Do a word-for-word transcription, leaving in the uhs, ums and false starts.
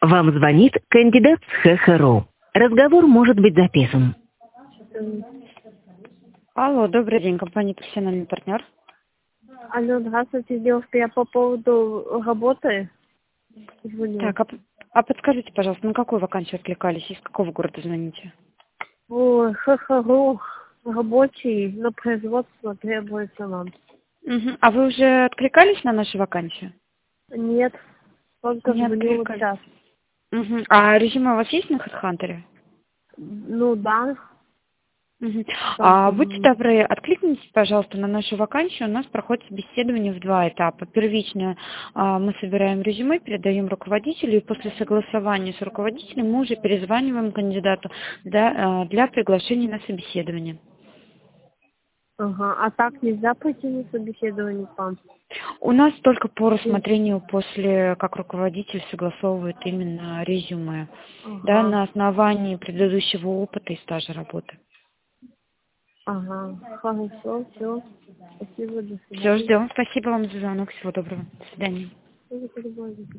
Вам звонит кандидат с ХХРУ. Разговор может быть записан. Алло, добрый день, компания «Профессиональный партнер». Алло, здравствуйте, девушка, я по поводу работы звоню. Так, а, п- а подскажите, пожалуйста, на какую вакансию откликались? Из какого города звоните? Ой, ХХРУ, рабочий, на производство требуется вам. Мгм. А вы уже откликались на нашу вакансию? Нет, только Не звоню вот откликались. сейчас. Мгм. А резюме у вас есть на HeadHunter? Ну да, Мгм. так, А будьте м, добры, откликнитесь, пожалуйста, на нашу вакансию. У нас проходит собеседование в два этапа. Первично а, мы собираем резюме, передаем руководителю, и после согласования с руководителем мы уже перезваниваем кандидату для, а, для приглашения на собеседование. ага, а так нельзя пойти на собеседование к вам? У нас только по рассмотрению после, как руководитель согласовывает именно резюме, да, Ага, на основании предыдущего опыта и стажа работы. ага, хорошо, все, спасибо, до Все, свидания. ждем. Спасибо вам за звонок. Всего доброго. До свидания. Всего доброго.